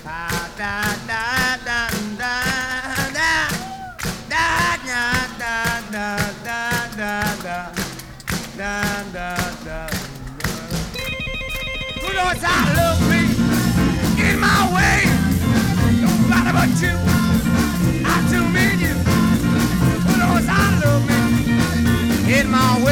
Da da da da da da da da da da da da da da. Who knows I love me in my way? Nobody but you. I do mean you. Who knows I love me in my way?